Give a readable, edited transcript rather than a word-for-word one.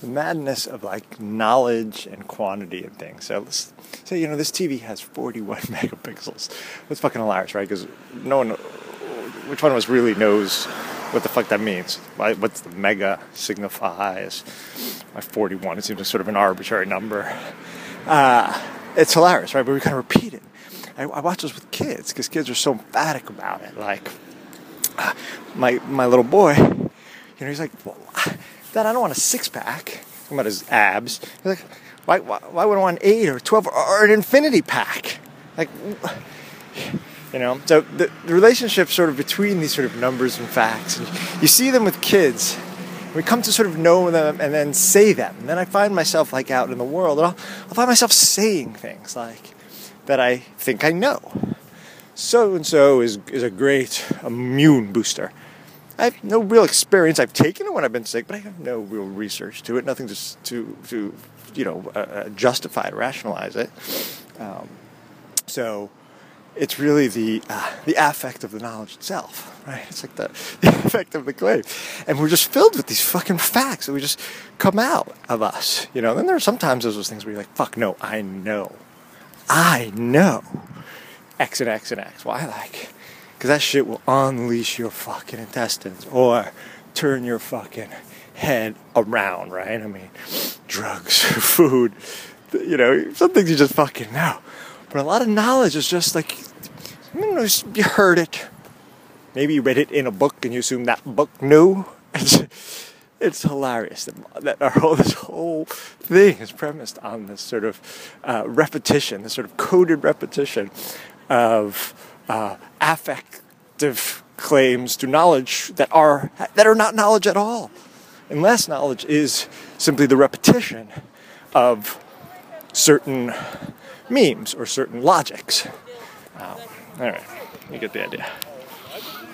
the madness of like knowledge and quantity and things. So let's say, you know, this TV has 41 megapixels. That's fucking hilarious, right? Because no one, which one of us really knows what the fuck that means? What's the mega signifies? By 41, it seems like sort of an arbitrary number. It's hilarious, right? But we kind of repeat it. I watch this with kids because kids are so emphatic about it. Like my little boy, you know, he's like, well, Dad, I don't want a six-pack. Talking about his abs. He's like, why would I want an 8 or 12 or an infinity pack? Like, you know, so the relationship sort of between these sort of numbers and facts, and you see them with kids. We come to sort of know them and then say them. And then I find myself like out in the world, and I'll find myself saying things like that I think I know. So-and-so is a great immune booster. I have no real experience. I've taken it when I've been sick, but I have no real research to it. Nothing to you know, justify it, rationalize it. So it's really the affect of the knowledge itself, right? It's like the affect of the claim. And we're just filled with these fucking facts that we just come out of us, you know? Then there are sometimes those things where you're like, fuck no, I know X and X and X. Why? Like, because that shit will unleash your fucking intestines or turn your fucking head around, right? I mean, drugs, food, you know, some things you just fucking know. But a lot of knowledge is just like, you know, you heard it. Maybe you read it in a book and you assume that book knew. It's hilarious that this whole thing is premised on this sort of repetition, this sort of coded repetition of affective claims to knowledge that are not knowledge at all, unless knowledge is simply the repetition of certain memes or certain logics. All right, you get the idea.